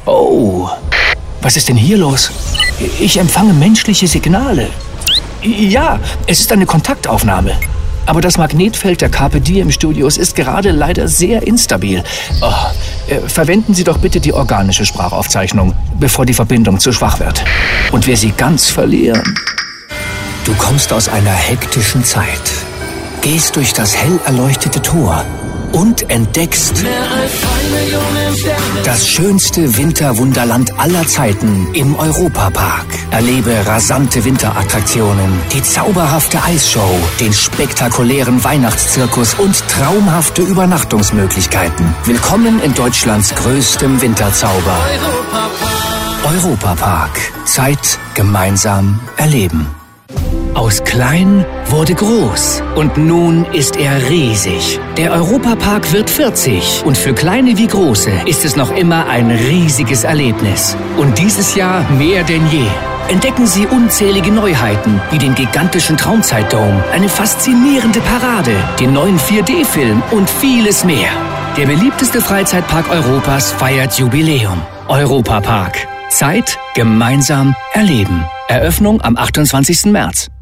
Oh, was ist denn hier los? Ich empfange menschliche Signale. Ja, es ist eine Kontaktaufnahme. Aber das Magnetfeld der Carpe Diem Studios ist gerade leider sehr instabil. Verwenden Sie doch bitte die organische Sprachaufzeichnung, bevor die Verbindung zu schwach wird. Und wir sie ganz verlieren. Du kommst aus einer hektischen Zeit, gehst durch das hell erleuchtete Tor und entdeckst das schönste Winterwunderland aller Zeiten im Europapark. Erlebe rasante Winterattraktionen, die zauberhafte Eisshow, den spektakulären Weihnachtszirkus und traumhafte Übernachtungsmöglichkeiten. Willkommen in Deutschlands größtem Winterzauber. Europapark. Zeit gemeinsam erleben. Aus klein wurde groß und nun ist er riesig. Der Europapark wird 40 und für Kleine wie Große ist es noch immer ein riesiges Erlebnis. Und dieses Jahr mehr denn je. Entdecken Sie unzählige Neuheiten wie den gigantischen Traumzeitdome, eine faszinierende Parade, den neuen 4D-Film und vieles mehr. Der beliebteste Freizeitpark Europas feiert Jubiläum. Europapark. Zeit gemeinsam erleben. Eröffnung am 28. März.